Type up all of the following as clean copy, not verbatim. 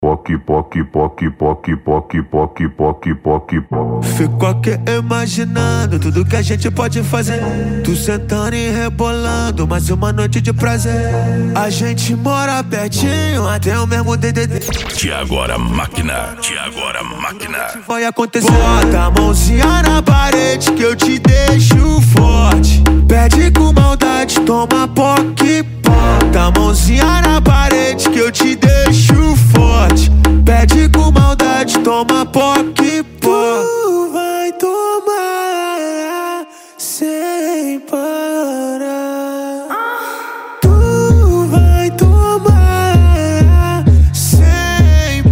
Poc, poc, poc, poc, poc, poc, poc, poc, poc. Fico aqui imaginando tudo que a gente pode fazer. Tu sentando e rebolando, mais uma noite de prazer. A gente mora pertinho, até o mesmo DDD. Tiagora máquina, Tiagora máquina. Vai acontecer. Bota a mãozinha na parede que eu te deixo forte. Pede com maldade, toma poc. Bota a mãozinha na parede que eu te deixo forte. Pede com maldade, toma poc. Tu vai tomar sem parar. Tu vai tomar sem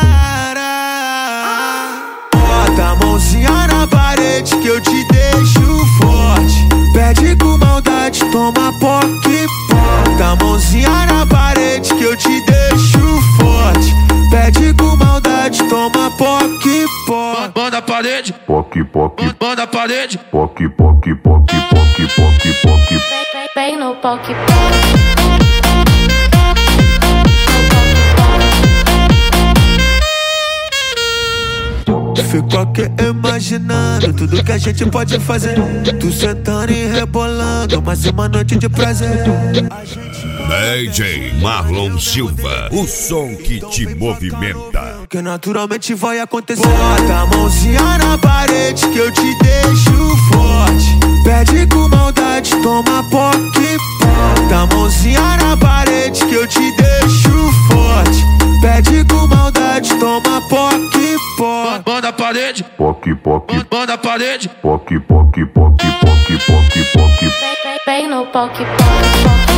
parar. Bota a mãozinha na parede que eu te deixo forte. Pede com maldade, toma poc. Bota a mãozinha na parede que eu te deixo forte. Pede com maldade, toma poc. Manda a parede, Poc, poc, manda a parede. poc, poc, poc, poc, poc, poc. Vem no poc. Fico aqui imaginando tudo que a gente pode fazer. Tu sentando e rebolando, mais uma noite de prazer. DJ Marlon Silva, o som que te movimenta. Que naturalmente vai acontecer. Bota a mãozinha na parede que eu te deixo forte. Pede com maldade, toma poc. Bota a mãozinha na parede que eu te deixo forte. Pede com maldade, toma poc. Manda a parede, Poc, poc, manda a parede. poc, poc, poc, poc, poc, poc. Vem no poc.